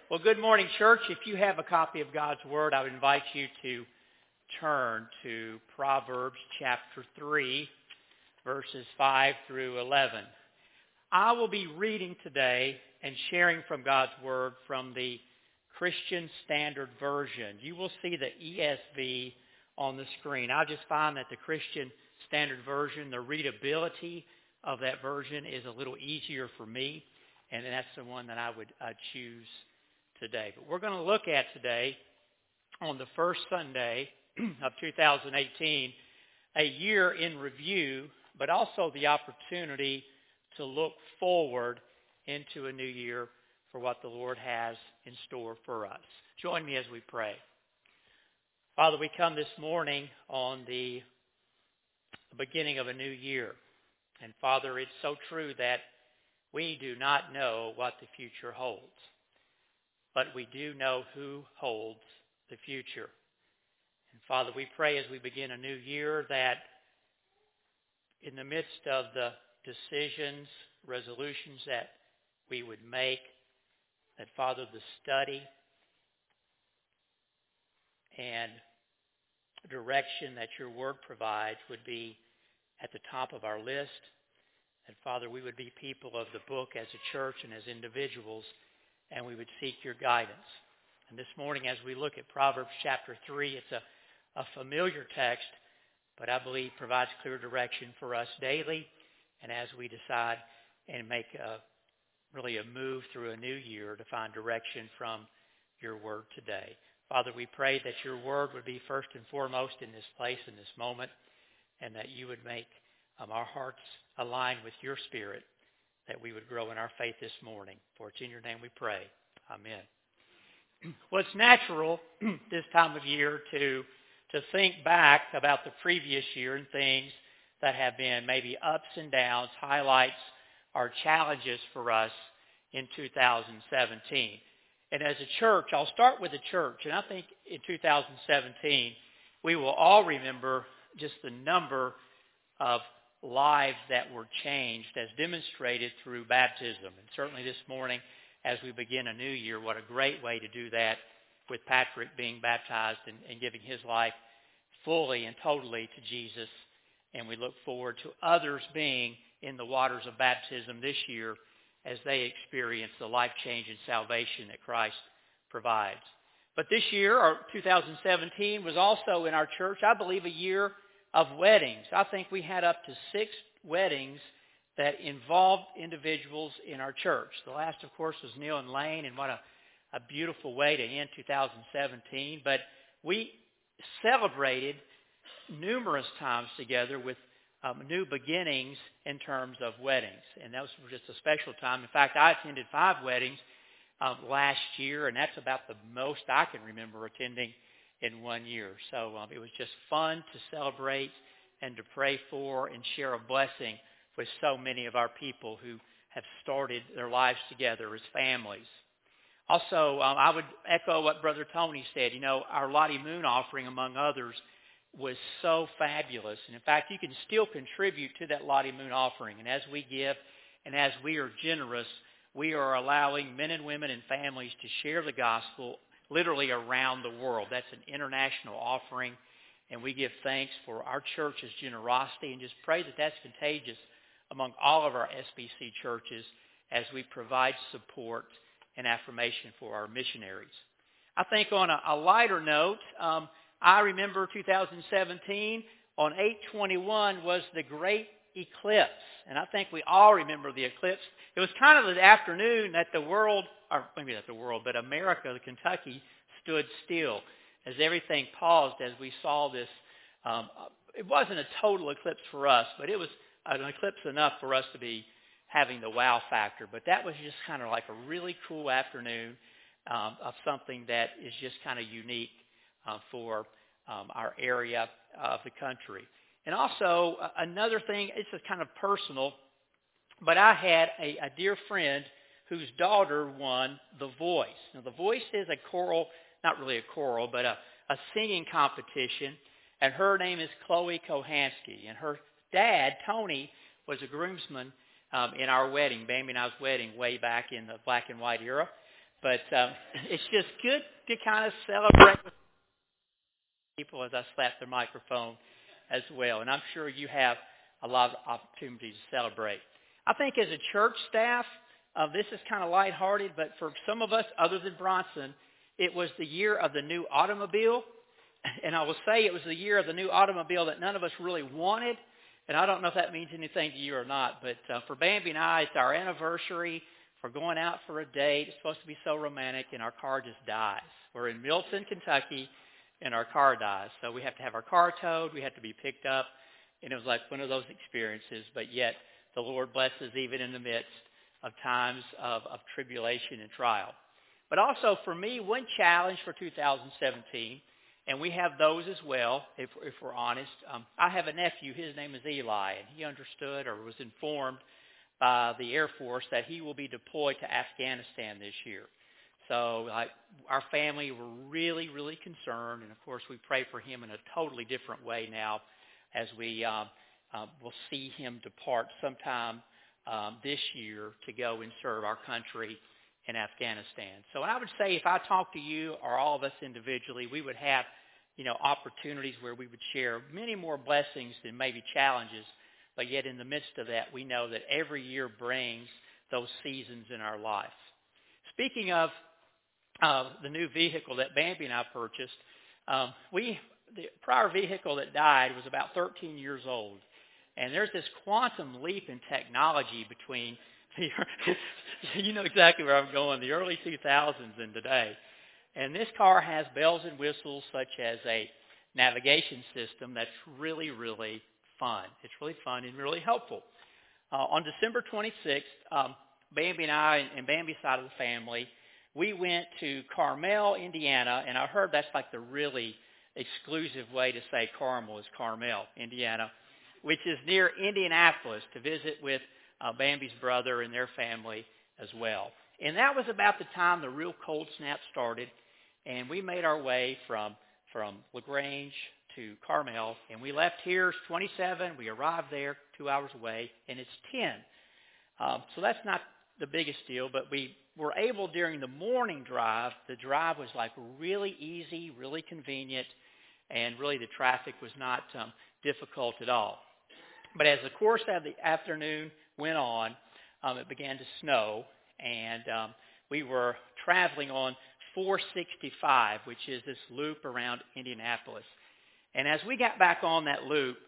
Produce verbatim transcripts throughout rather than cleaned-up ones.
Well, good morning, church. If you have a copy of God's Word, I would invite you to turn to Proverbs chapter three, verses five through eleven. I will be reading today and sharing from God's Word from the Christian Standard Version. You will see the E S V on the screen. I just find that the Christian Standard Version, the readability of that version is a little easier for me, and that's the one that I would uh, choose today. But we're going to look at today, on the first Sunday of two thousand eighteen, a year in review, but also the opportunity to look forward into a new year for what the Lord has in store for us. Join me as we pray. Father, we come this morning on the beginning of a new year. And Father, it's so true that we do not know what the future holds. But we do know who holds the future. And Father, we pray as we begin a new year that in the midst of the decisions, resolutions that we would make, that Father, the study and direction that your word provides would be at the top of our list. And Father, we would be people of the book as a church and as individuals, and we would seek your guidance. And this morning as we look at Proverbs chapter three, it's a, a familiar text, but I believe provides clear direction for us daily and as we decide and make a, really a move through a new year to find direction from your word today. Father, we pray that your word would be first and foremost in this place, in this moment, and that you would make um, our hearts align with your spirit, that we would grow in our faith this morning. For it's in your name we pray. Amen. Well, it's natural this time of year to, to think back about the previous year and things that have been maybe ups and downs, highlights, or challenges for us in two thousand seventeen. And as a church, I'll start with the church, and I think in two thousand seventeen, we will all remember just the number of lives that were changed as demonstrated through baptism. And certainly this morning, as we begin a new year, what a great way to do that with Patrick being baptized and, and giving his life fully and totally to Jesus. And we look forward to others being in the waters of baptism this year as they experience the life change and salvation that Christ provides. But this year, or two thousand seventeen, was also in our church, I believe, a year of weddings. I think we had up to six weddings that involved individuals in our church. The last, of course, was Neil and Lane, and what a, a beautiful way to end two thousand seventeen. But we celebrated numerous times together with um, new beginnings in terms of weddings. And that was just a special time. In fact, I attended five weddings um, last year, and that's about the most I can remember attending in one year. So um, it was just fun to celebrate and to pray for and share a blessing with so many of our people who have started their lives together as families. Also, um, I would echo what Brother Tony said. You know, our Lottie Moon offering, among others, was so fabulous. And in fact, you can still contribute to that Lottie Moon offering. And as we give and as we are generous, we are allowing men and women and families to share the gospel literally around the world. That's an international offering, and we give thanks for our church's generosity and just pray that that's contagious among all of our S B C churches as we provide support and affirmation for our missionaries. I think on a, a lighter note, um, I remember two thousand seventeen, on eight twenty-one was the great eclipse, and I think we all remember the eclipse. It was kind of the afternoon that the world, or maybe not the world, but America, Kentucky, stood still as everything paused as we saw this. Um, it wasn't a total eclipse for us, but it was an eclipse enough for us to be having the wow factor. But that was just kind of like a really cool afternoon um, of something that is just kind of unique uh, for um, our area of the country. And also, uh, another thing, it's a kind of personal, but I had a, a dear friend whose daughter won The Voice. Now, The Voice is a choral, not really a choral, but a, a singing competition, and her name is Chloe Kohansky. And her dad, Tony, was a groomsman um, in our wedding, Bambi and I's wedding, way back in the black and white era. But um, it's just good to kind of celebrate with people as I slap the microphone as well. And I'm sure you have a lot of opportunities to celebrate. I think as a church staff, uh, this is kind of lighthearted, but for some of us, other than Bronson, it was the year of the new automobile. And I will say it was the year of the new automobile that none of us really wanted. And I don't know if that means anything to you or not, but uh, for Bambi and I, it's our anniversary. We're going out for a date. It's supposed to be so romantic, and our car just dies. We're in Milton, Kentucky, and our car dies. So we have to have our car towed. We have to be picked up. And it was like one of those experiences, but yet the Lord blesses even in the midst of times of, of tribulation and trial. But also for me, one challenge for two thousand seventeen, and we have those as well, if, if we're honest. Um, I have a nephew. His name is Eli, and he understood or was informed by the Air Force that he will be deployed to Afghanistan this year. So like, our family were really, really concerned, and of course we pray for him in a totally different way now as we um, uh, will see him depart sometime um, this year to go and serve our country in Afghanistan. So I would say if I talk to you or all of us individually, we would have, you know, opportunities where we would share many more blessings than maybe challenges. But yet in the midst of that, we know that every year brings those seasons in our life. Speaking of uh, the new vehicle that Bambi and I purchased, um, we the prior vehicle that died was about thirteen years old. And there's this quantum leap in technology between the, you know exactly where I'm going, the early two thousands and today. And this car has bells and whistles such as a navigation system that's really, really fun. It's really fun and really helpful. Uh, on December twenty-sixth, um, Bambi and I and Bambi's side of the family, we went to Carmel, Indiana, and I heard that's like the really exclusive way to say Carmel is Carmel, Indiana, which is near Indianapolis, to visit with uh, Bambi's brother and their family as well. And that was about the time the real cold snap started, and we made our way from from LaGrange to Carmel, and we left here twenty-seven. We arrived there two hours away, and it's ten. Um, so that's not the biggest deal, but we were able during the morning drive. The drive was like really easy, really convenient, and really the traffic was not um, difficult at all. But as the course of the afternoon went on, um, it began to snow, and um, we were traveling on four sixty-five, which is this loop around Indianapolis. And as we got back on that loop,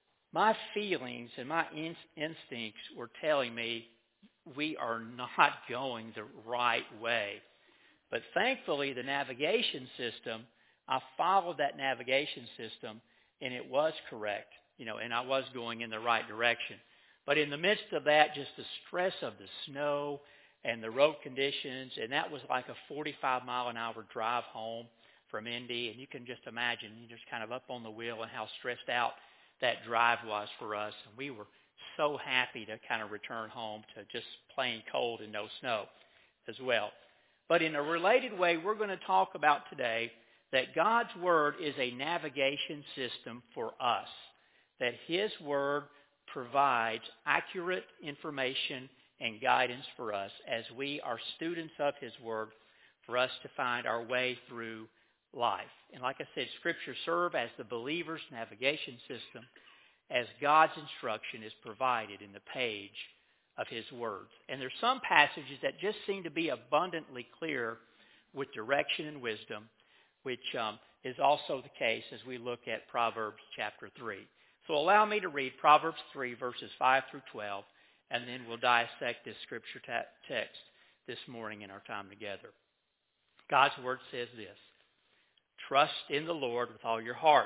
my feelings and my in- instincts were telling me we are not going the right way. But thankfully, the navigation system, I followed that navigation system, and it was correct, you know, and I was going in the right direction. But in the midst of that, just the stress of the snow and the road conditions, and that was like a forty-five mile an hour drive home from Indy, and you can just imagine, you're just kind of up on the wheel and how stressed out that drive was for us. And we were so happy to kind of return home to just plain cold and no snow as well. But in a related way, we're going to talk about today that God's Word is a navigation system for us, that His Word provides accurate information and guidance for us as we are students of His Word, for us to find our way through life. And like I said, Scripture serve as the believer's navigation system as God's instruction is provided in the page of His words. And there's some passages that just seem to be abundantly clear with direction and wisdom, which um, is also the case as we look at Proverbs chapter three. So allow me to read Proverbs three, verses five through twelve, and then we'll dissect this Scripture ta- text this morning in our time together. God's Word says this: trust in the Lord with all your heart,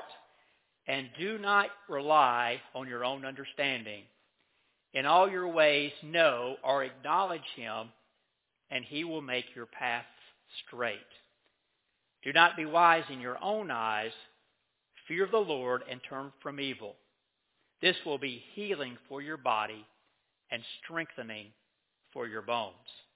and do not rely on your own understanding. In all your ways know or acknowledge Him, and He will make your paths straight. Do not be wise in your own eyes. Fear the Lord and turn from evil. This will be healing for your body and strengthening for your bones.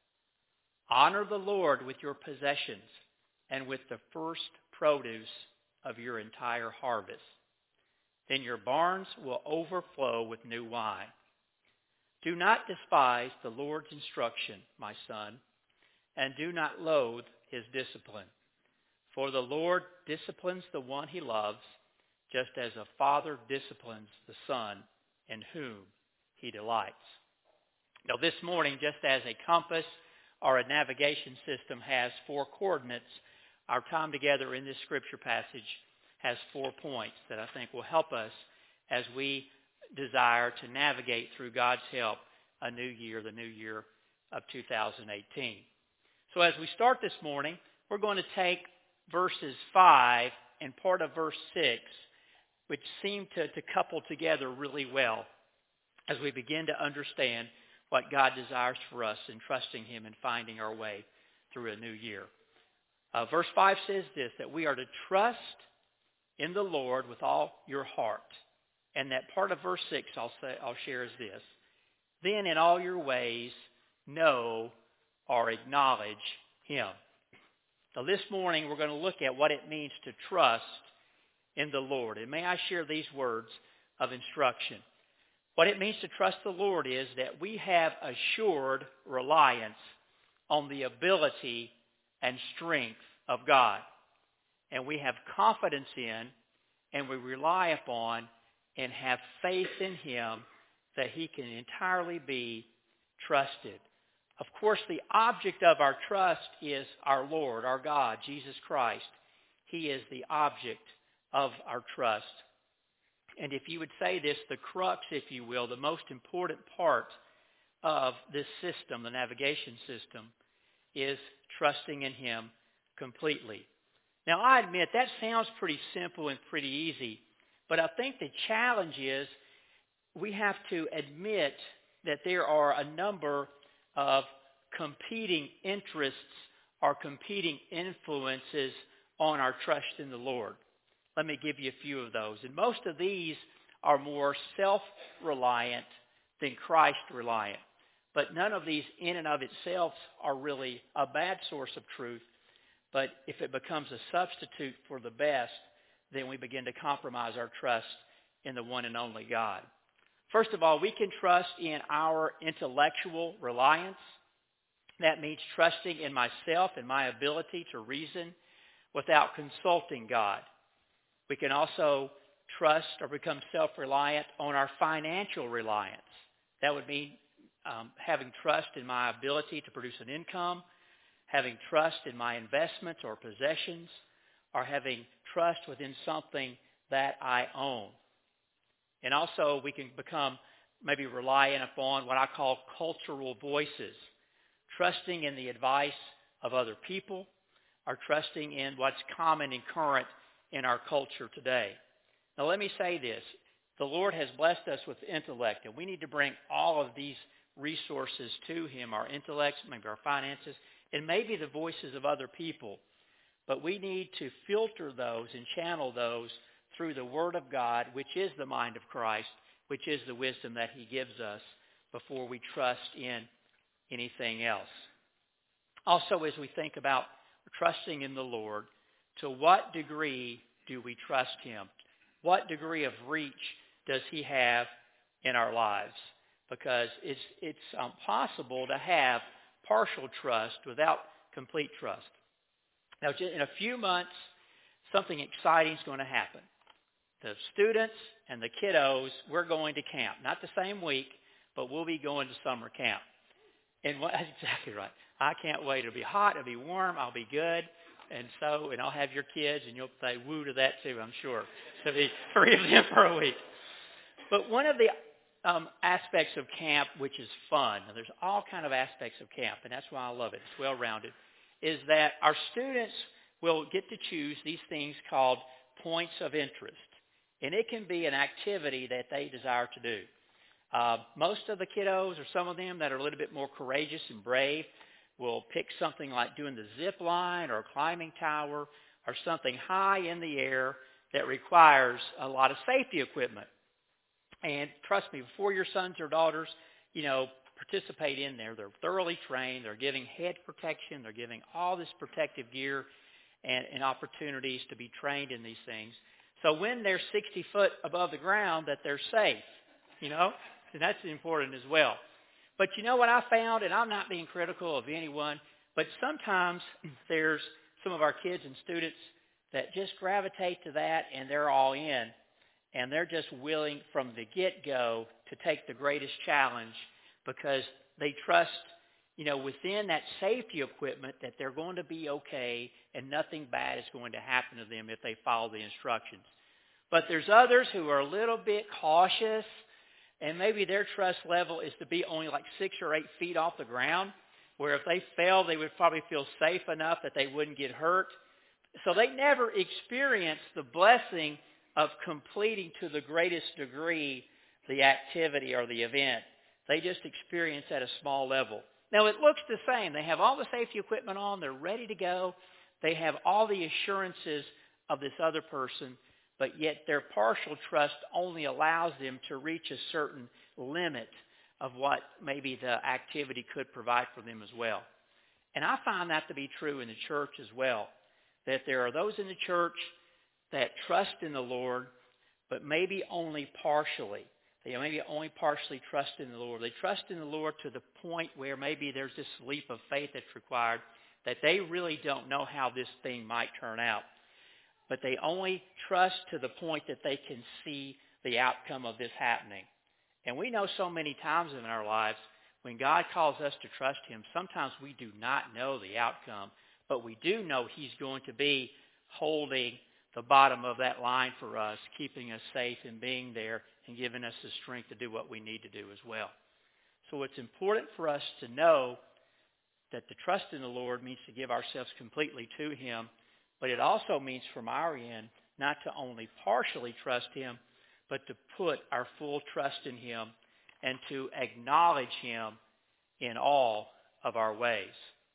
Honor the Lord with your possessions and with the first produce of your entire harvest. Then your barns will overflow with new wine. Do not despise the Lord's instruction, my son, and do not loathe his discipline. For the Lord disciplines the one he loves, just as a father disciplines the son in whom he delights. Now this morning, just as a compass or a navigation system has four coordinates, our time together in this scripture passage has four points that I think will help us as we desire to navigate through God's help a new year, the new year of two thousand eighteen. So as we start this morning, we're going to take verses five and part of verse six, which seem to, to couple together really well as we begin to understand what God desires for us in trusting him and finding our way through a new year. Uh, verse five says this, that we are to trust in the Lord with all your heart. And that part of verse six I'll say I'll share is this. Then in all your ways know or acknowledge him. Now this morning we're going to look at what it means to trust in the Lord. And may I share these words of instruction. What it means to trust the Lord is that we have assured reliance on the ability and strength of God. And we have confidence in and we rely upon and have faith in him that he can entirely be trusted. Of course, the object of our trust is our Lord, our God, Jesus Christ. He is the object of our trust. And if you would say this, the crux, if you will, the most important part of this system, the navigation system, is trusting in him completely. Now, I admit that sounds pretty simple and pretty easy, but I think the challenge is we have to admit that there are a number of competing interests or competing influences on our trust in the Lord. Let me give you a few of those. And most of these are more self-reliant than Christ-reliant. But none of these in and of itself are really a bad source of truth. But if it becomes a substitute for the best, then we begin to compromise our trust in the one and only God. First of all, we can trust in our intellectual reliance. That means trusting in myself and my ability to reason without consulting God. We can also trust or become self-reliant on our financial reliance. That would mean um, having trust in my ability to produce an income, having trust in my investments or possessions, or having trust within something that I own. And also we can become maybe reliant upon what I call cultural voices, trusting in the advice of other people or trusting in what's common and current in our culture today. Now let me say this. The Lord has blessed us with intellect, and we need to bring all of these resources to him, our intellects, maybe our finances, and maybe the voices of other people. But we need to filter those and channel those through the Word of God, which is the mind of Christ, which is the wisdom that he gives us before we trust in anything else. Also, as we think about trusting in the Lord, to what degree do we trust him? What degree of reach does he have in our lives? Because it's, it's um, possible to have partial trust without complete trust. Now, in a few months, something exciting is going to happen. The students and the kiddos, we're going to camp. Not the same week, but we'll be going to summer camp. And what, that's exactly right. I can't wait. It'll be hot. It'll be warm. I'll be good. And so, and I'll have your kids, and you'll say woo to that too, I'm sure. So be three of them for a week. But one of the um, aspects of camp, which is fun, now there's all kind of aspects of camp, and that's why I love it. It's well-rounded, is that our students will get to choose these things called points of interest. And it can be an activity that they desire to do. Uh, most of the kiddos, or some of them that are a little bit more courageous and brave, will pick something like doing the zip line or a climbing tower or something high in the air that requires a lot of safety equipment. And trust me, before your sons or daughters, you know, participate in there, they're thoroughly trained. They're giving head protection. They're giving all this protective gear and, and opportunities to be trained in these things. So when they're sixty foot above the ground, that they're safe, you know, and that's important as well. But you know what I found, and I'm not being critical of anyone, But sometimes there's some of our kids and students that just gravitate to that, and they're all in. And they're just willing from the get-go to take the greatest challenge because they trust, you know, within that safety equipment that they're going to be okay and nothing bad is going to happen to them if they follow the instructions. But there's others who are a little bit cautious, and maybe their trust level is to be only like six or eight feet off the ground, where if they fell, they would probably feel safe enough that they wouldn't get hurt. So they never experience the blessing of completing to the greatest degree the activity or the event. They just experience at a small level. Now, it looks the same. They have all the safety equipment on. They're ready to go. They have all the assurances of this other person, but yet their partial trust only allows them to reach a certain limit of what maybe the activity could provide for them as well. And I find that to be true in the church as well, that there are those in the church that trust in the Lord, but maybe only partially. They maybe only partially trust in the Lord. They trust in the Lord to the point where maybe there's this leap of faith that's required, that they really don't know how this thing might turn out. But they only trust to the point that they can see the outcome of this happening. And we know so many times in our lives, when God calls us to trust him, sometimes we do not know the outcome, but we do know he's going to be holding the bottom of that line for us, keeping us safe and being there and giving us the strength to do what we need to do as well. So it's important for us to know that to trust in the Lord means to give ourselves completely to him, but it also means from our end not to only partially trust him, but to put our full trust in him and to acknowledge him in all of our ways.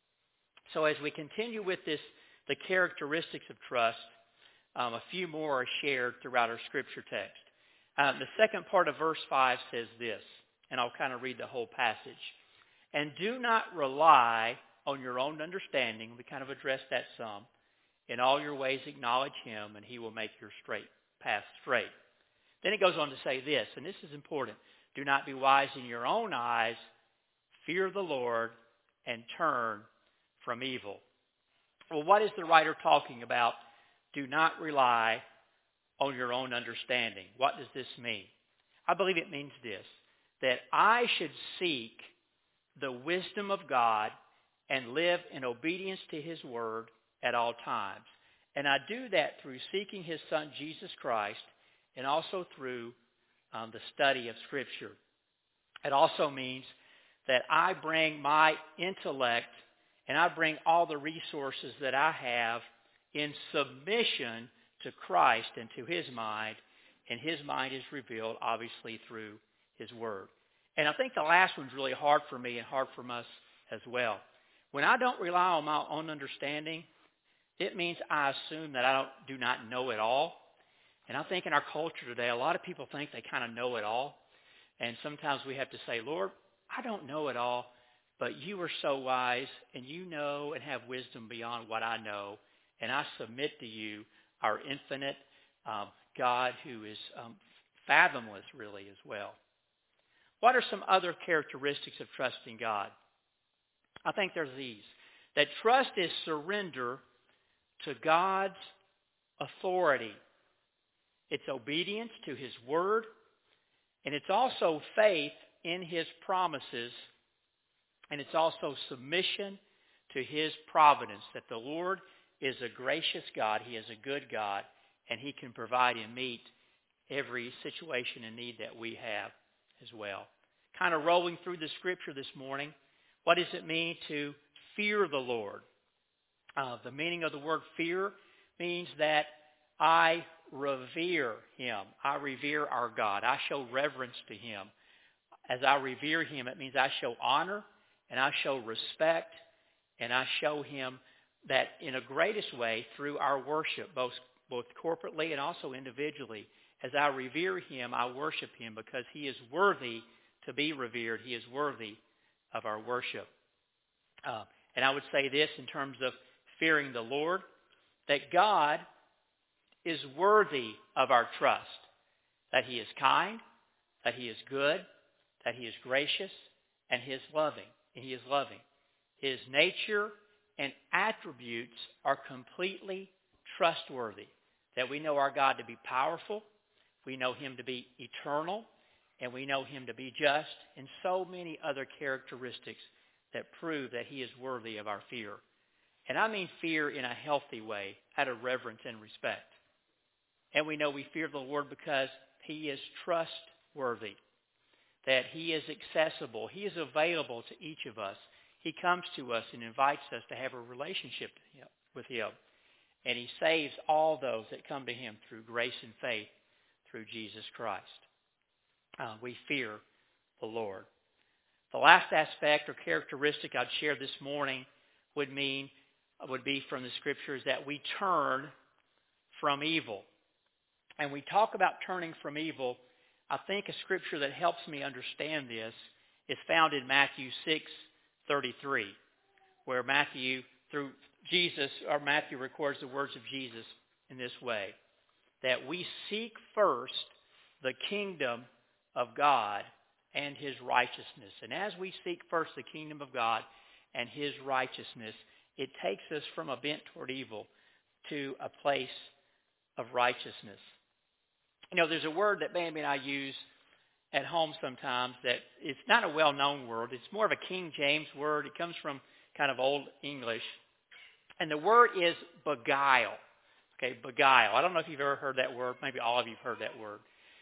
So as we continue with this, the characteristics of trust, Um, a few more are shared throughout our scripture text. Um, the second part of verse five says this, and I'll kind of read the whole passage. And do not rely on your own understanding. We kind of addressed that some. In all your ways acknowledge him, and he will make your straight path straight. Then it goes on to say this, and this is important. Do not be wise in your own eyes. Fear the Lord and turn from evil. Well, what is the writer talking about? Do not rely on your own understanding. What does this mean? I believe it means this, that I should seek the wisdom of God and live in obedience to his word at all times. And I do that through seeking his son, Jesus Christ, and also through um, the study of Scripture. It also means that I bring my intellect and I bring all the resources that I have in submission to Christ and to his mind, and his mind is revealed obviously through his word. And I think the last one's really hard for me and hard for us as well. When I don't rely on my own understanding, it means I assume that I don't, do not know it all. And I think in our culture today, a lot of people think they kind of know it all. And sometimes we have to say, Lord, I don't know it all, but you are so wise, and you know and have wisdom beyond what I know. And I submit to you, our infinite um, God who is um, fathomless really as well. What are some other characteristics of trusting God? I think there's these. That trust is surrender to God's authority. It's obedience to his word, and it's also faith in his promises, and it's also submission to his providence, that the Lord is a gracious God, he is a good God, and he can provide and meet every situation and need that we have as well. Kind of rolling through the scripture this morning, what does it mean to fear the Lord? Uh, the meaning of the word fear means that I revere him. I revere our God. I show reverence to him. As I revere him, it means I show honor and I show respect, and I show him that in a greatest way through our worship, both, both corporately and also individually. As I revere him, I worship him because he is worthy to be revered. He is worthy of our worship. Uh, and I would say this in terms of fearing the Lord, that God is worthy of our trust, that he is kind, that he is good, that he is gracious, and he is loving. And he is loving. His nature and attributes are completely trustworthy. That we know our God to be powerful, we know him to be eternal, and we know him to be just, and so many other characteristics that prove that he is worthy of our fear. And I mean fear in a healthy way, out of reverence and respect. And we know we fear the Lord because he is trustworthy, that he is accessible, he is available to each of us. He comes to us and invites us to have a relationship with him. And he saves all those that come to him through grace and faith through Jesus Christ. Uh, we fear the Lord. The last aspect or characteristic I'd share this morning would mean would be from the scriptures that we turn from evil. And we talk about turning from evil. I think a scripture that helps me understand this is found in Matthew six thirty-three, where Matthew, through Jesus, or Matthew records the words of Jesus in this way, that we seek first the kingdom of God and his righteousness. And as we seek first the kingdom of God and his righteousness, it takes us from a bent toward evil to a place of righteousness. You know, there's a word that Bambi and I use at home sometimes that it's not a well-known word. It's more of a King James word. It comes from kind of Old English. And the word is beguile. Okay, beguile. I don't know if you've ever heard that word. Maybe all of you have heard that word.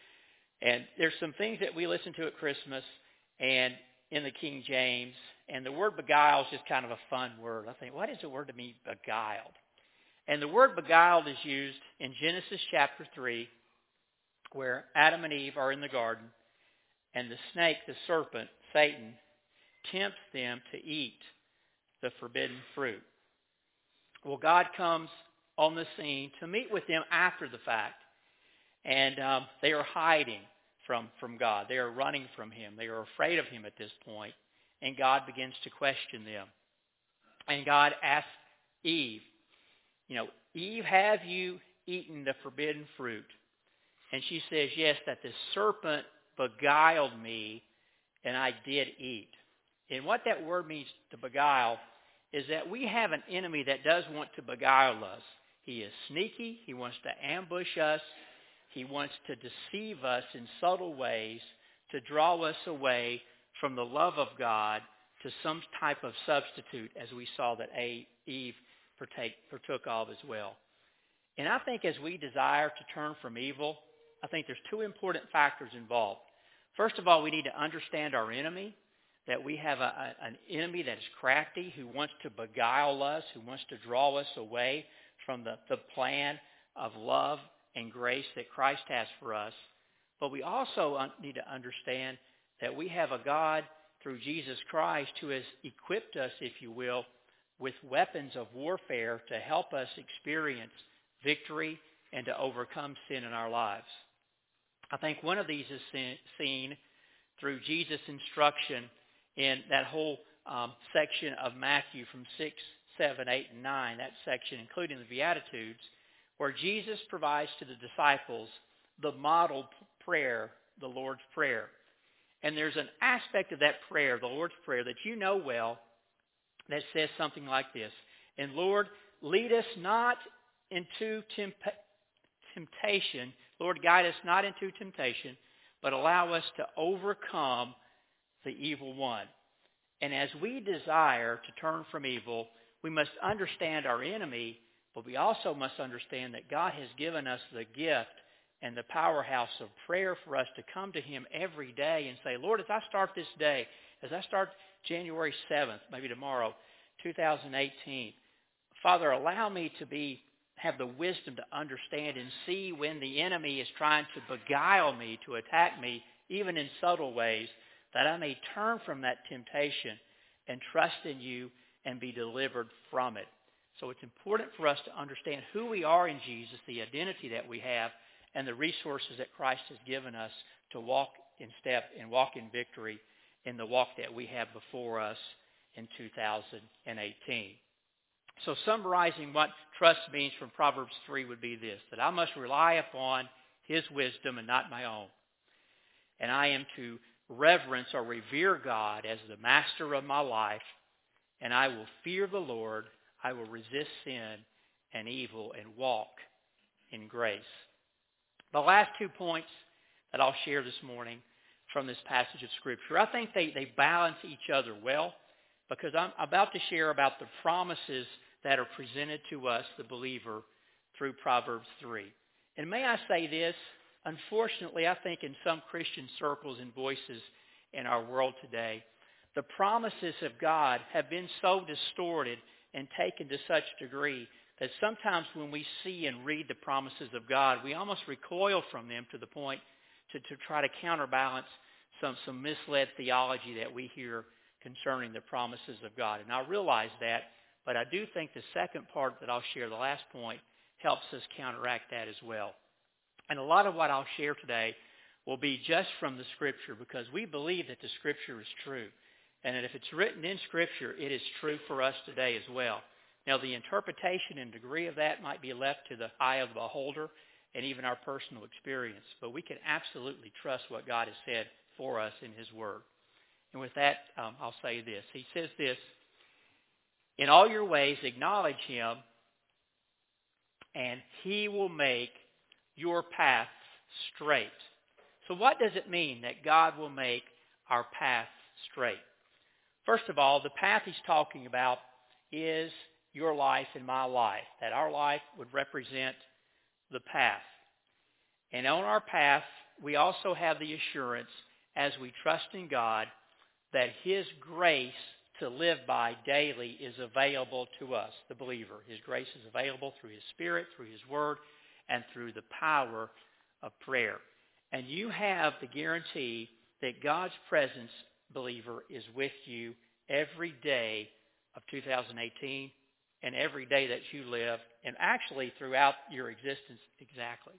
And there's some things that we listen to at Christmas and in the King James, and the word beguile is just kind of a fun word. I think, what is the word to mean beguiled? And the word beguiled is used in Genesis chapter three, where Adam and Eve are in the garden, and the snake, the serpent, Satan, tempts them to eat the forbidden fruit. Well, God comes on the scene to meet with them after the fact, and um, they are hiding from, from God. They are running from him. They are afraid of him at this point, and God begins to question them. And God asks Eve, you know, Eve, have you eaten the forbidden fruit? And she says, yes, that the serpent beguiled me, and I did eat. And what that word means, to beguile, is that we have an enemy that does want to beguile us. He is sneaky. He wants to ambush us. He wants to deceive us in subtle ways to draw us away from the love of God to some type of substitute, as we saw that Eve partake, partook of as well. And I think as we desire to turn from evil, I think there's two important factors involved. First of all, we need to understand our enemy, that we have a, a, an enemy that is crafty, who wants to beguile us, who wants to draw us away from the, the plan of love and grace that Christ has for us. But we also need to understand that we have a God through Jesus Christ who has equipped us, if you will, with weapons of warfare to help us experience victory and to overcome sin in our lives. I think one of these is seen through Jesus' instruction in that whole um, section of Matthew from six, seven, eight, and nine, that section including the Beatitudes, where Jesus provides to the disciples the model prayer, the Lord's Prayer. And there's an aspect of that prayer, the Lord's Prayer, that you know well, that says something like this. And Lord, lead us not into temp- temptation. Lord, guide us not into temptation, but allow us to overcome the evil one. And as we desire to turn from evil, we must understand our enemy, but we also must understand that God has given us the gift and the powerhouse of prayer for us to come to him every day and say, Lord, as I start this day, as I start January seventh, maybe tomorrow, two thousand eighteen, Father, allow me to be have the wisdom to understand and see when the enemy is trying to beguile me, to attack me, even in subtle ways, that I may turn from that temptation and trust in you and be delivered from it. So it's important for us to understand who we are in Jesus, the identity that we have, and the resources that Christ has given us to walk in step and walk in victory in the walk that we have before us in two thousand eighteen. So summarizing what trust means from Proverbs three would be this, that I must rely upon his wisdom and not my own. And I am to reverence or revere God as the master of my life, and I will fear the Lord. I will resist sin and evil and walk in grace. The last two points that I'll share this morning from this passage of Scripture, I think they, they balance each other well, because I'm about to share about the promises that are presented to us, the believer, through Proverbs three. And may I say this, unfortunately, I think in some Christian circles and voices in our world today, the promises of God have been so distorted and taken to such degree that sometimes when we see and read the promises of God, we almost recoil from them to the point to, to try to counterbalance some, some misled theology that we hear concerning the promises of God. And I realize that, but I do think the second part that I'll share, the last point, helps us counteract that as well. And a lot of what I'll share today will be just from the Scripture, because we believe that the Scripture is true. And that if it's written in Scripture, it is true for us today as well. Now, the interpretation and degree of that might be left to the eye of the beholder and even our personal experience. But we can absolutely trust what God has said for us in His Word. And with that, um, I'll say this. He says this, "In all your ways acknowledge Him, and He will make your paths straight." So what does it mean that God will make our paths straight? First of all, the path He's talking about is your life and my life, that our life would represent the path. And on our path, we also have the assurance, as we trust in God, that His grace to live by daily is available to us, the believer. His grace is available through His Spirit, through His Word, and through the power of prayer. And you have the guarantee that God's presence, believer, is with you every day of two thousand eighteen and every day that you live, and actually throughout your existence exactly.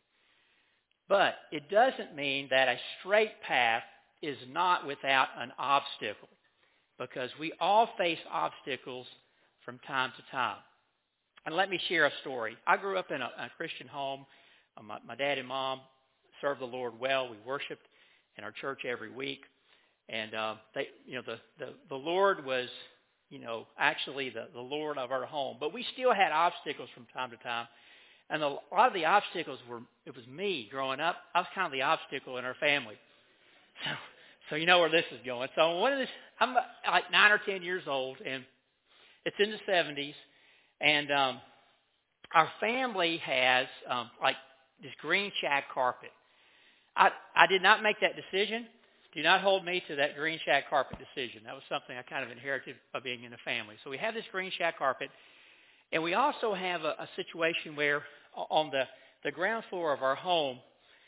But it doesn't mean that a straight path is not without an obstacle, because we all face obstacles from time to time. And let me share a story. I grew up in a, a Christian home. Uh, my, my dad and mom served the Lord well. We worshiped in our church every week. And uh, they, you know, the, the, the Lord was, you know, actually the, the Lord of our home. But we still had obstacles from time to time. And a lot of the obstacles were, it was me growing up. I was kind of the obstacle in our family. So, so you know where this is going. So one of this, I'm like nine or ten years old, and it's in the seventies. And um, our family has um, like this green shag carpet. I, I did not make that decision. Do not hold me to that green shag carpet decision. That was something I kind of inherited by being in a family. So we have this green shag carpet, and we also have a, a situation where on the, the ground floor of our home,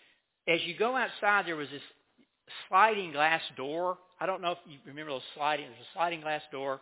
as you go outside, there was this sliding glass door. I don't know if you remember those sliding, there's a sliding glass door.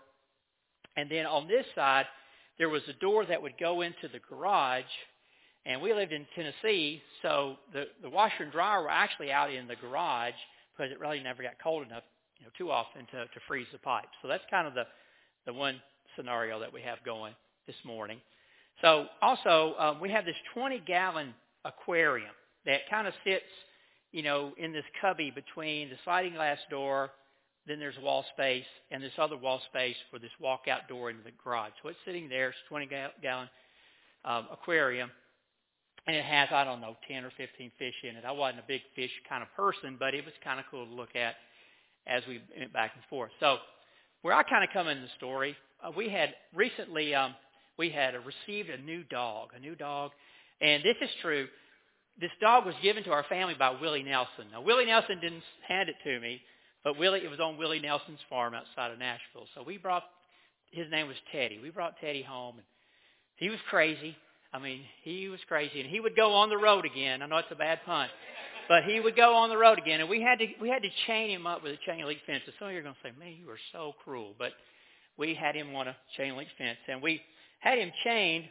And then on this side, there was a door that would go into the garage. And we lived in Tennessee, so the, the washer and dryer were actually out in the garage, because it really never got cold enough, you know, too often to, to freeze the pipes. So that's kind of the, the one scenario that we have going this morning. So also, um, we have this twenty-gallon aquarium that kind of sits, you know, in this cubby between the sliding glass door, then there's wall space, and this other wall space for this walkout door into the garage. So it's sitting there. It's a twenty-gallon um, aquarium. And it has, I don't know, ten or fifteen fish in it. I wasn't a big fish kind of person, but it was kind of cool to look at as we went back and forth. So where I kind of come in the story, uh, we had recently, um, we had uh, received a new dog, a new dog. And this is true. This dog was given to our family by Willie Nelson. Now, Willie Nelson didn't hand it to me, but Willie, it was on Willie Nelson's farm outside of Nashville. So we brought, his name was Teddy. We brought Teddy home, and he was crazy. I mean, he was crazy, and he would go on the road again. I know it's a bad pun, but he would go on the road again, and we had to we had to chain him up with a chain link fence. And some of you are going to say, "Man, you are so cruel," but we had him on a chain link fence, and we had him chained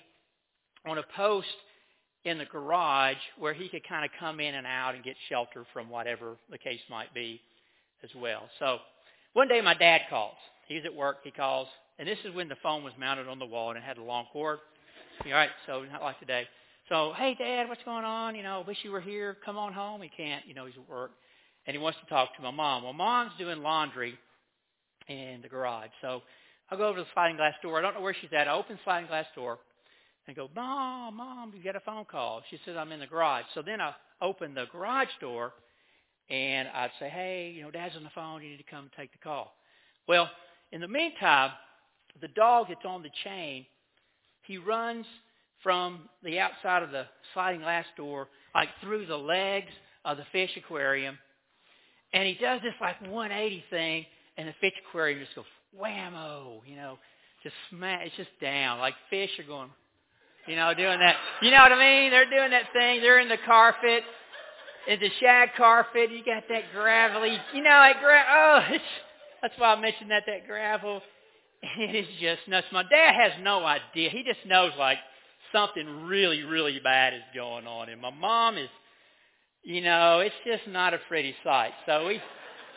on a post in the garage where he could kind of come in and out and get shelter from whatever the case might be as well. So one day my dad calls. He's at work. He calls, and this is when the phone was mounted on the wall, and it had a long cord. All right, so not like today. So, hey, Dad, what's going on? You know, wish you were here. Come on home. He can't. You know, he's at work. And he wants to talk to my mom. Well, Mom's doing laundry in the garage. So I go over to the sliding glass door. I don't know where she's at. I open the sliding glass door and go, Mom, Mom, you got a phone call. She says, I'm in the garage. So then I open the garage door, and I'd say, hey, you know, Dad's on the phone. You need to come and take the call. Well, in the meantime, the dog that's on the chain, he runs from the outside of the sliding glass door, like through the legs of the fish aquarium, and he does this like one eighty thing, and the fish aquarium just goes whammo, you know, just smash, it's just down, like fish are going, you know, doing that. You know what I mean? They're doing that thing. They're in the carpet, in the shag carpet. You got that gravelly, you know, that gra- oh, it's, that's why I mentioned that, that gravel. It is just nuts. My dad has no idea. He just knows like something really, really bad is going on. And my mom is, you know, it's just not a pretty sight. So we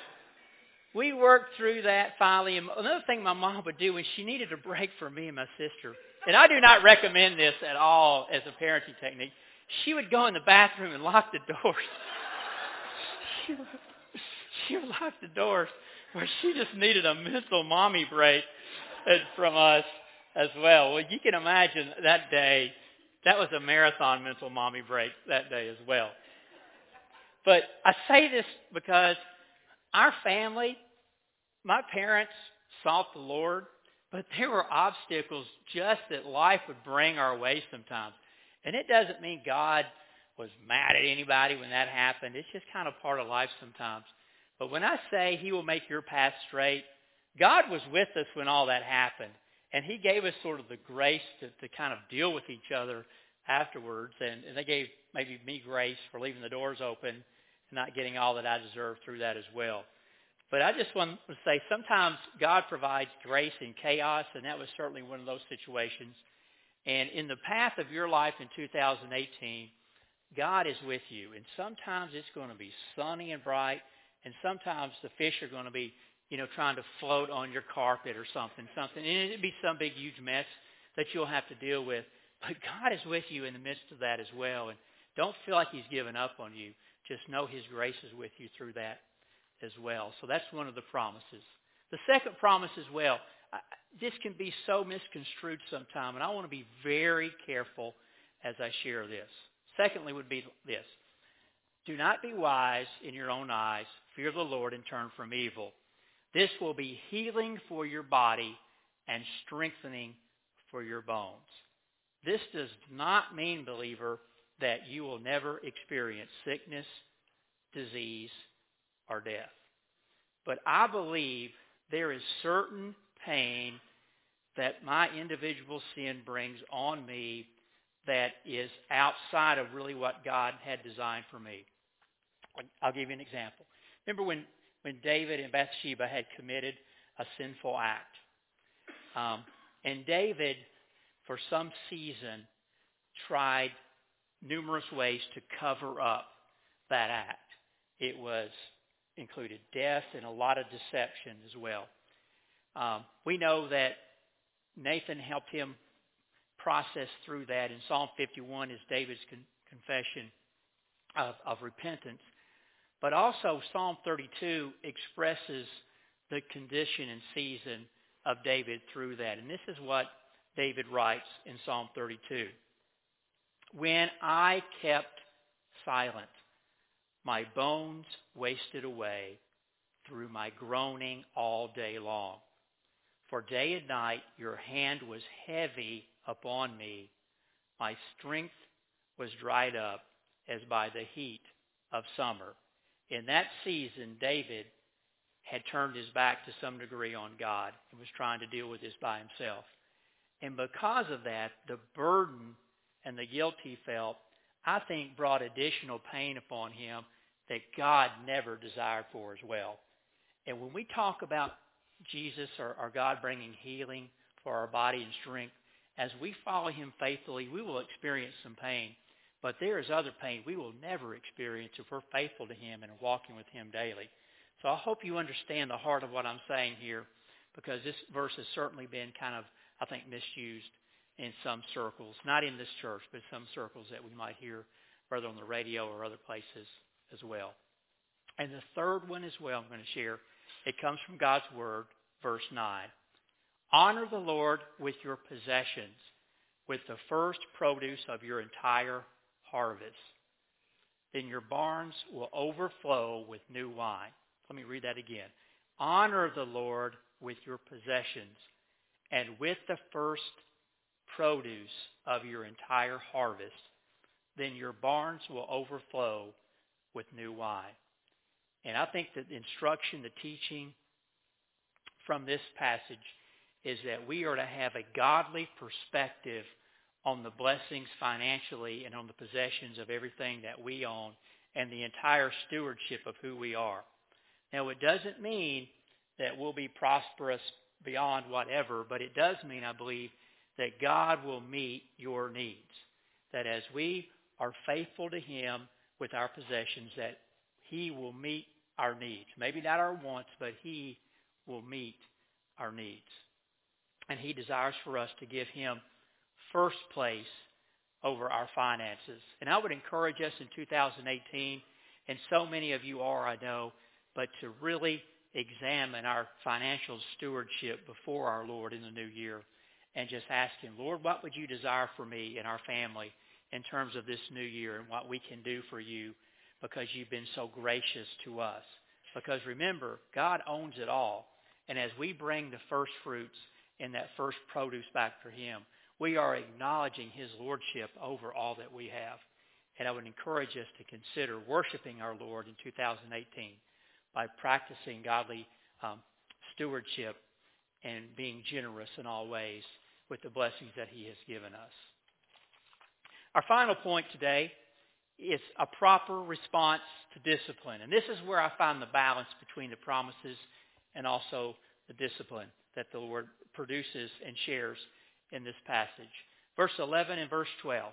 we worked through that finally. And another thing my mom would do when she needed a break from me and my sister, and I do not recommend this at all as a parenting technique, she would go in the bathroom and lock the doors. she, would, she would lock the doors where she just needed a mental mommy break from us as well. Well, you can imagine that day, that was a marathon mental mommy break that day as well. But I say this because our family, my parents sought the Lord, but there were obstacles just that life would bring our way sometimes. And it doesn't mean God was mad at anybody when that happened. It's just kind of part of life sometimes. But when I say he will make your path straight, God was with us when all that happened. And he gave us sort of the grace to, to kind of deal with each other afterwards. And, and they gave maybe me grace for leaving the doors open and not getting all that I deserved through that as well. But I just want to say sometimes God provides grace in chaos, and that was certainly one of those situations. And in the path of your life in two thousand eighteen, God is with you. And sometimes it's going to be sunny and bright, and sometimes the fish are going to be, you know, trying to float on your carpet or something, something. And it'd be some big, huge mess that you'll have to deal with. But God is with you in the midst of that as well. And don't feel like he's given up on you. Just know his grace is with you through that as well. So that's one of the promises. The second promise as well, I, this can be so misconstrued sometime, and I want to be very careful as I share this. Secondly would be this. Do not be wise in your own eyes. Fear the Lord and turn from evil. This will be healing for your body and strengthening for your bones. This does not mean, believer, that you will never experience sickness, disease, or death. But I believe there is certain pain that my individual sin brings on me that is outside of really what God had designed for me. I'll give you an example. Remember when, when David and Bathsheba had committed a sinful act? Um, and David, for some season, tried numerous ways to cover up that act. It was included death and a lot of deception as well. Um, we know that Nathan helped him process through that. In Psalm fifty-one is David's con- confession of, of repentance. But also Psalm thirty-two expresses the condition and season of David through that. And this is what David writes in Psalm thirty-two. When I kept silent, my bones wasted away through my groaning all day long. For day and night your hand was heavy upon me. My strength was dried up as by the heat of summer. In that season, David had turned his back to some degree on God and was trying to deal with this by himself. And because of that, the burden and the guilt he felt, I think, brought additional pain upon him that God never desired for as well. And when we talk about Jesus or, or God bringing healing for our body and strength, as we follow him faithfully, we will experience some pain. But there is other pain we will never experience if we're faithful to him and walking with him daily. So I hope you understand the heart of what I'm saying here, because this verse has certainly been kind of, I think, misused in some circles, not in this church, but some circles that we might hear, whether on the radio or other places as well. And the third one as well I'm going to share, it comes from God's Word, verse nine. Honor the Lord with your possessions, with the first produce of your entire harvest. Then your barns will overflow with new wine. Let me read that again. Honor the Lord with your possessions and with the first produce of your entire harvest. Then your barns will overflow with new wine. And I think that the instruction, the teaching from this passage is that we are to have a godly perspective on the blessings financially and on the possessions of everything that we own and the entire stewardship of who we are. Now, it doesn't mean that we'll be prosperous beyond whatever, but it does mean, I believe, that God will meet your needs. That as we are faithful to Him with our possessions, that He will meet our needs. Maybe not our wants, but He will meet our needs. And He desires for us to give Him first place over our finances. And I would encourage us in two thousand eighteen, and so many of you are, I know, but to really examine our financial stewardship before our Lord in the new year and just ask Him, Lord, what would you desire for me and our family in terms of this new year and what we can do for you because you've been so gracious to us. Because remember, God owns it all. And as we bring the first fruits and that first produce back for Him, we are acknowledging His lordship over all that we have. And I would encourage us to consider worshiping our Lord in two thousand eighteen by practicing godly um, stewardship and being generous in all ways with the blessings that He has given us. Our final point today is a proper response to discipline. And this is where I find the balance between the promises and also the discipline that the Lord produces and shares in this passage. Verse eleven and verse twelve.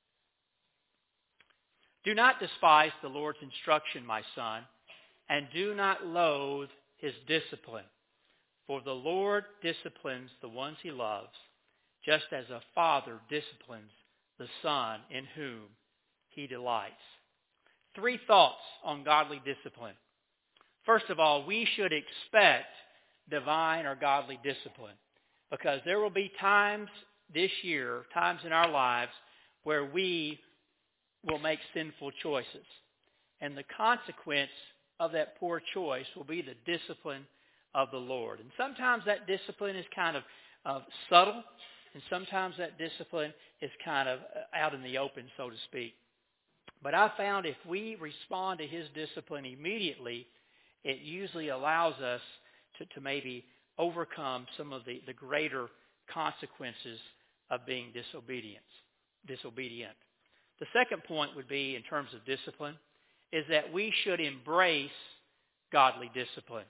Do not despise the Lord's instruction, my son, and do not loathe His discipline. For the Lord disciplines the ones He loves, just as a father disciplines the son in whom He delights. Three thoughts on godly discipline. First of all, we should expect divine or godly discipline, because there will be times this year, times in our lives, where we will make sinful choices. And the consequence of that poor choice will be the discipline of the Lord. And sometimes that discipline is kind of uh, subtle, and sometimes that discipline is kind of out in the open, so to speak. But I found if we respond to His discipline immediately, it usually allows us to, to maybe overcome some of the, the greater consequences of being disobedient. disobedient. The second point would be, in terms of discipline, is that we should embrace godly discipline.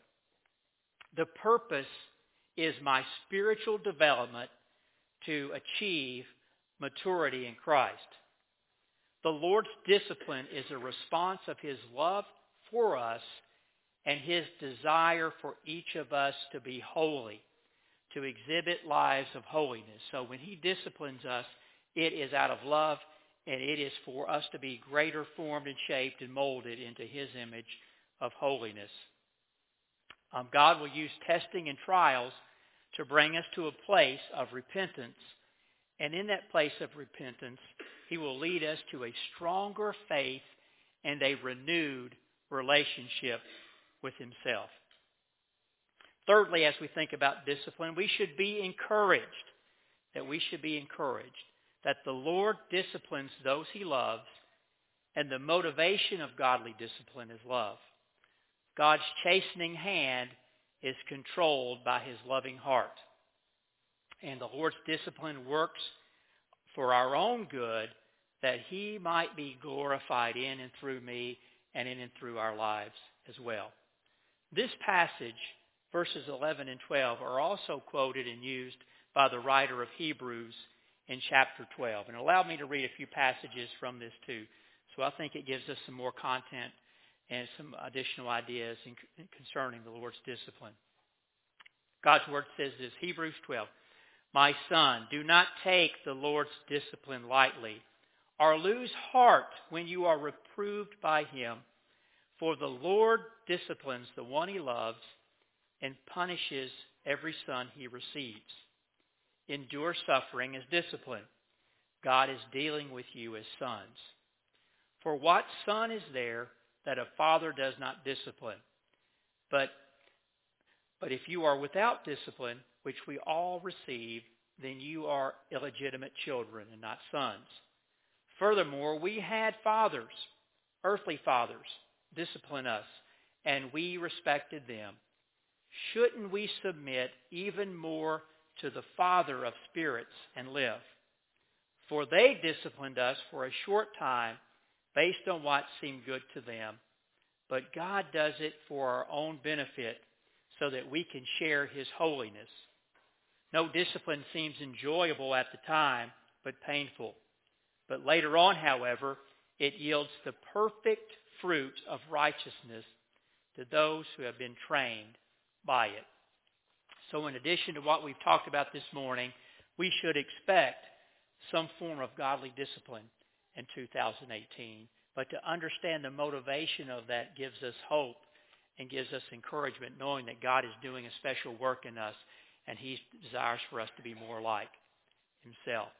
The purpose is my spiritual development to achieve maturity in Christ. The Lord's discipline is a response of His love for us and His desire for each of us to be holy, to exhibit lives of holiness. So when He disciplines us, it is out of love, and it is for us to be greater formed and shaped and molded into His image of holiness. Um, God will use testing and trials to bring us to a place of repentance. And in that place of repentance, He will lead us to a stronger faith and a renewed relationship with Himself. Thirdly, as we think about discipline, we should be encouraged, that we should be encouraged that the Lord disciplines those He loves, and the motivation of godly discipline is love. God's chastening hand is controlled by His loving heart. And the Lord's discipline works for our own good, that He might be glorified in and through me and in and through our lives as well. This passage, verses eleven and twelve, are also quoted and used by the writer of Hebrews in chapter twelve. And allow me to read a few passages from this too. So I think it gives us some more content and some additional ideas in, in concerning the Lord's discipline. God's Word says this, Hebrews twelve, my son, do not take the Lord's discipline lightly, or lose heart when you are reproved by Him. For the Lord disciplines the one He loves and punishes every son he receives. Endure suffering as discipline. God is dealing with you as sons. For what son is there that a father does not discipline? But, but if you are without discipline, which we all receive, then you are illegitimate children and not sons. Furthermore, we had fathers, earthly fathers, discipline us, and we respected them. Shouldn't we submit even more to the Father of spirits and live? For they disciplined us for a short time based on what seemed good to them. But God does it for our own benefit so that we can share his holiness. No discipline seems enjoyable at the time, but painful. But later on, however, it yields the perfect fruit of righteousness to those who have been trained by it. So in addition to what we've talked about this morning, we should expect some form of godly discipline in two thousand eighteen. But to understand the motivation of that gives us hope and gives us encouragement, knowing that God is doing a special work in us and he desires for us to be more like himself.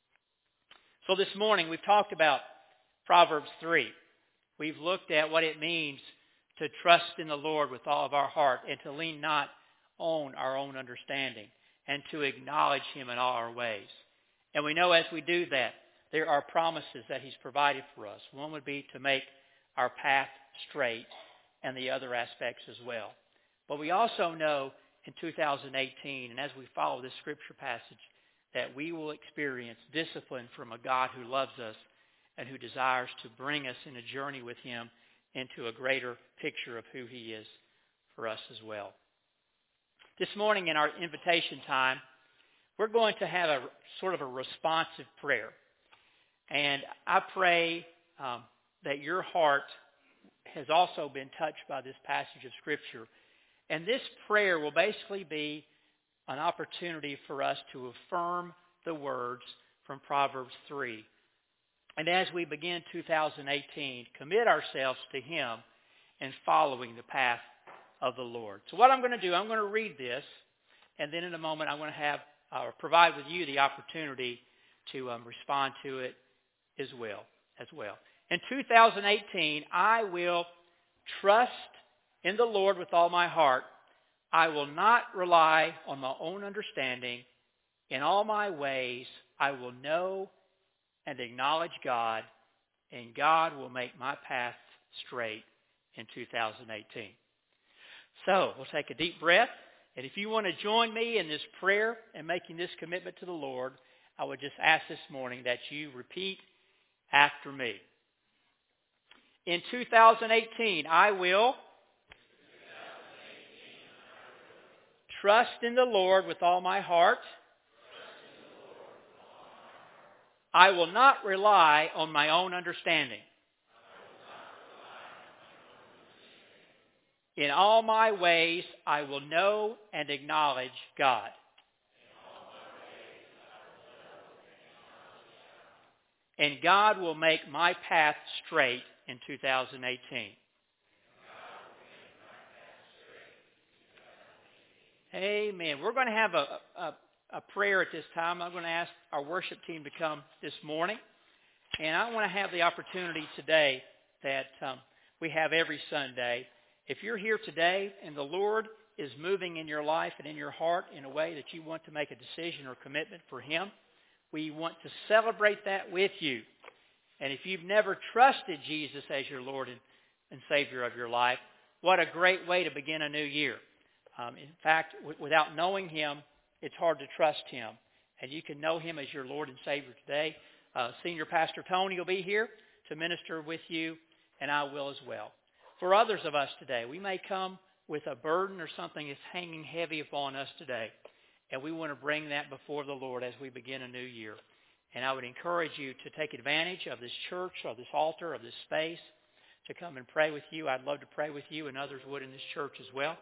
So this morning we've talked about Proverbs three. We've looked at what it means to trust in the Lord with all of our heart and to lean not on our own understanding and to acknowledge him in all our ways. And we know as we do that, there are promises that he's provided for us. One would be to make our path straight and the other aspects as well. But we also know in two thousand eighteen, and as we follow this scripture passage, that we will experience discipline from a God who loves us and who desires to bring us in a journey with him into a greater picture of who he is for us as well. This morning in our invitation time, we're going to have a sort of a responsive prayer. And I pray um, that your heart has also been touched by this passage of Scripture. And this prayer will basically be an opportunity for us to affirm the words from Proverbs three. And as we begin two thousand eighteen, commit ourselves to him and following the path of the Lord. So what I'm going to do, I'm going to read this, and then in a moment I'm going to have uh, provide with you the opportunity to um, respond to it as well. As well. In two thousand eighteen, I will trust in the Lord with all my heart. I will not rely on my own understanding. In all my ways, I will know and acknowledge God, and God will make my path straight in two thousand eighteen. So we'll take a deep breath, and if you want to join me in this prayer and making this commitment to the Lord, I would just ask this morning that you repeat after me. In two thousand eighteen, I will trust in the Lord with all my heart. I will not rely on my own understanding. In all my ways, I will know and acknowledge God. And God will make my path straight in two thousand eighteen. Amen. We're going to have a, a, a prayer at this time. I'm going to ask our worship team to come this morning. And I want to have the opportunity today that um, we have every Sunday. If you're here today and the Lord is moving in your life and in your heart in a way that you want to make a decision or commitment for him, we want to celebrate that with you. And if you've never trusted Jesus as your Lord and, and Savior of your life, what a great way to begin a new year. Um, in fact, w- without knowing him, it's hard to trust him. And you can know him as your Lord and Savior today. Uh, Senior Pastor Tony will be here to minister with you, and I will as well. For others of us today, we may come with a burden or something that's hanging heavy upon us today. And we want to bring that before the Lord as we begin a new year. And I would encourage you to take advantage of this church, of this altar, of this space, to come and pray with you. I'd love to pray with you, and others would in this church as well.